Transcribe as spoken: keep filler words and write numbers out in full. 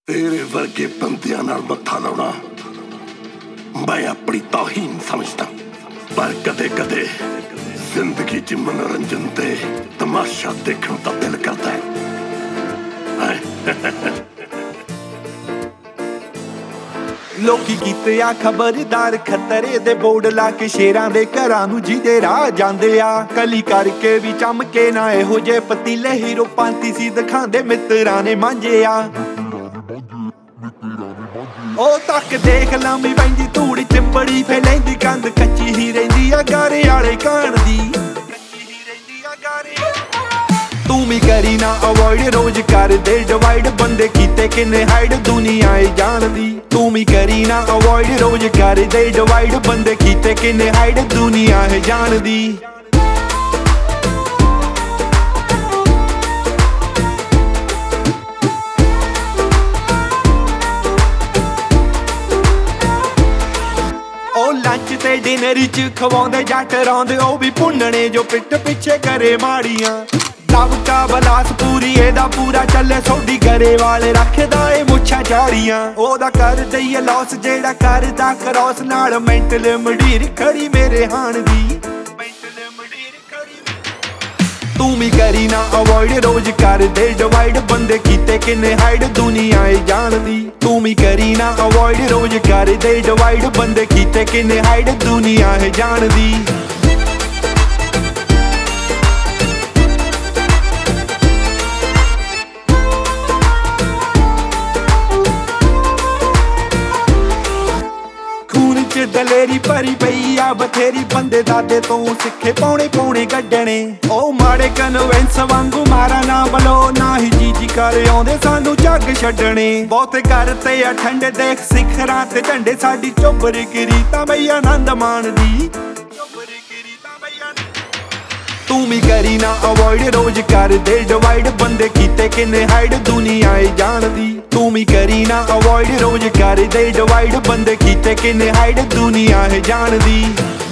तेरे वर्गे बंदियां नाल मत्था लाउणा मैं अपनी तौहीन समझदा, पर कदे कदे जिंदगी च मनोरंजन ते तमाशा देखण दा दिल करदा है। लोकी कीते आ खबरदार खतरे दे बोर्ड ला के शेरां दे घरां नूं जिहदे राह जांदे आ, कली करके भी चमके ना इहो जे पतीले हीरो पांती सी दिखांदे मित्रां ने मांजे आ। ओ तक देख लंबी पैंदी धूड़ चिंबड़ी फे लैंदी कंध कच्ची ही रहिंदी आ गारे आले कान दी। तू भी करी ना अवॉइड रोज कर दे डिवाइड, बंदे कीते किन्ने हाइड दुनिया ए जानदी। तू भी करी ना अवॉइड रोज कर दे डिवाइड, बंदे कीते किन्ने हाइड दुनिया ए जानदी। लंच ते डिनर च खवाउंदे जट रौंदे ओ भी भुन्नने जो पिट पिछे करे माड़ियां। दबका बलास पूरी एदा पूरा चले सौडी करे वाले रखदा ए मुच्छां झाड़ियां। ओदा कर दईए लॉस जेड़ा करदा क्रॉस नाल मेंटल मडीर खड़ी मेरे हान दी। तू भी करी ना अवॉइड रोज कर दे डिवाइड, बंदे कीते किन्ने हाइड दुनिया ए जानदी। तू भी करी ना अवॉइड रोज कर दे डिवाइड, बंदे कीते किन्ने हाइड दुनिया ए जानदी। दलेरी भरी पई आ बथेरी, बंदे दादे तो सिखे पौने पौने कड्डने। ओ माड़े कन्वेंस वांगू मारा ना बलो, ना ही जी जी कर आउंदे सानू जग छड्डने। बहुते करते आ ठंडे देख सिखरां ते झंडे, साडी चोबर गिरी तां बई आनंद माणदी। तू भी करी ना अवॉइड रोज कर दे डिवाइड, बंदे कीते किन्ने हाइड दुनिया ए जानदी। तू भी करी ना अवॉइड रोज कर दे डिवाइड, बंदे कीते किन्ने हाइड दुनिया ए जानदी।